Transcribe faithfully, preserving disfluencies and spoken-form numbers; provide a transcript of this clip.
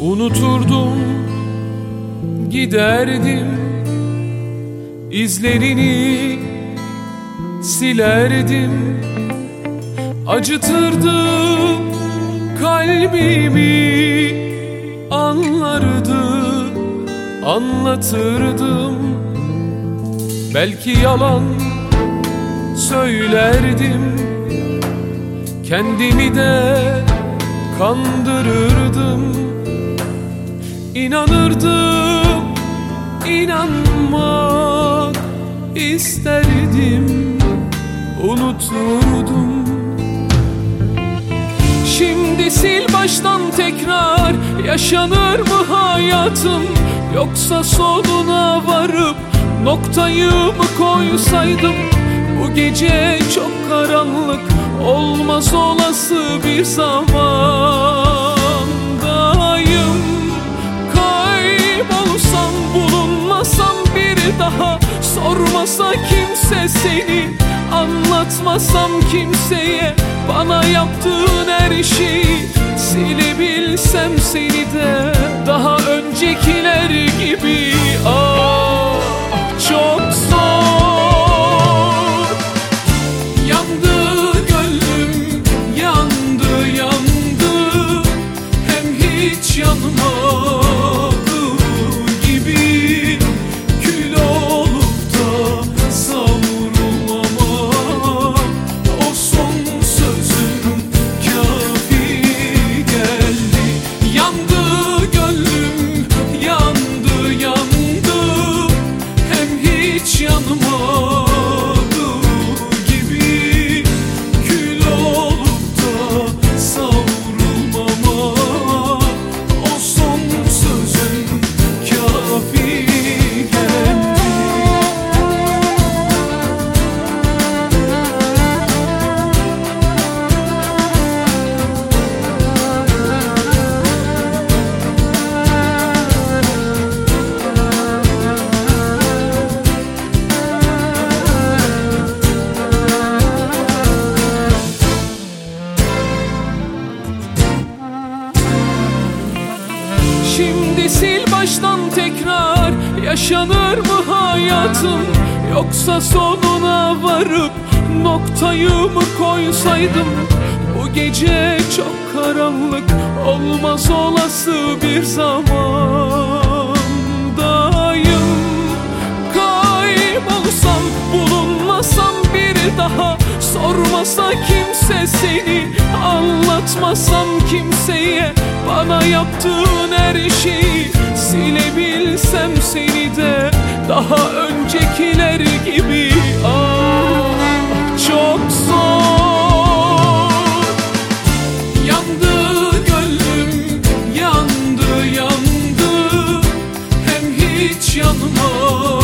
Unuturdum, giderdim, izlerini silerdim, acıtırdım kalbimi, anlardı, anlatırdım. Belki yalan söylerdim, kendimi de kandırırdım. İnanırdım, inanmak isterdim, unuturdum. Şimdi sil baştan tekrar, yaşanır mı hayatım? Yoksa sonuna varıp noktayı mı koysaydım? Bu gece çok karanlık, olmaz olası bir zamandayım. Kaybolsam, bulunmasam bir daha, sormasa kimse seni, anlatmasam kimseye bana yaptığın her şeyi, silebilsem seni de daha öncekiler gibi. Ah, çok zor. Yandı gönlüm, yandı yandı, hem hiç yanmadı gibi, kül olup da savrulmama, o son sözün kafi geldi. Yandı gönlüm, yandı yandı, hem hiç yanmadı gibi, kül olup da savrulmama, o son sözün kafi geldi. Şimdi sil baştan tekrar, yaşanır mı hayatım? Yoksa sonuna varıp noktayı mı koysaydım? Bu gece çok karanlık, olmaz olası bir zamandayım. Kaybolsam, bulunmasam bir daha, sormasa kimse seni, anlatmasam kimseye bana yaptığın her şeyi, silebilsem seni de daha öncekiler gibi. Ah, çok zor. Yandı gönlüm, yandı yandı, hem hiç yanmadı